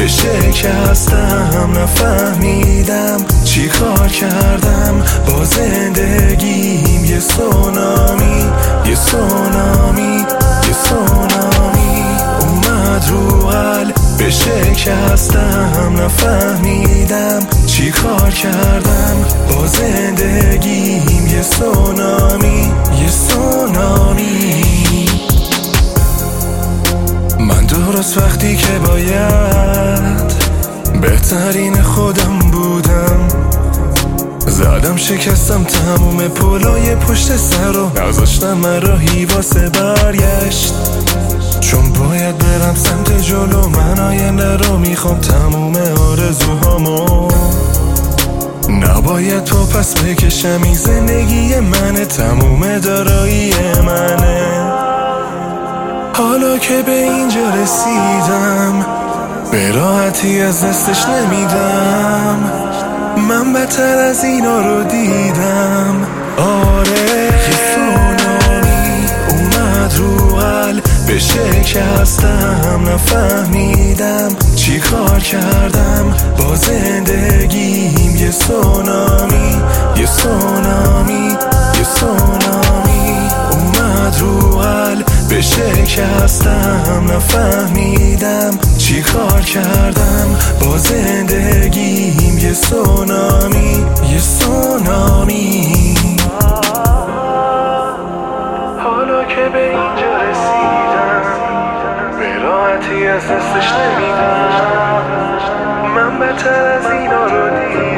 به شکستم، نفهمیدم چی کار کردم با زندگیم. یه سونامی، یه سونامی، یه سونامی اومد رو قلب به شکستم، نفهمیدم چی کار کردم با زندگیم. یه سونامی، یه سونامی. من درست وقتی که باید بهترین خودم بودم، زدم شکستم تموم پلای پشت سر رو، نذاشتم من راهی واسه برگشت. چون باید برم سمت جلو، من آینده رو میخوام تموم آرزوهامو. نباید تو پس بکشم، این زندگی منه، تموم دارایی منه. حالا که به اینجا رسیدم، به راحتی از دستش نمیدم. من بدتر از اینا رو دیدم. آره یه سونامی اومد رو قلب به شکستم، نفهمیدم چی کار کردم با زندگیم. یه سونامی، یه سونامی، یه سونامی اومد رو قلب به شکستم، نفهمیدم چی کار کردم با زندگیم. یه سونامی، یه سونامی. حالا که به اینجا رسیدم، به راحتی از دستش نمیدم. من بدتر از اینا رو دیدم.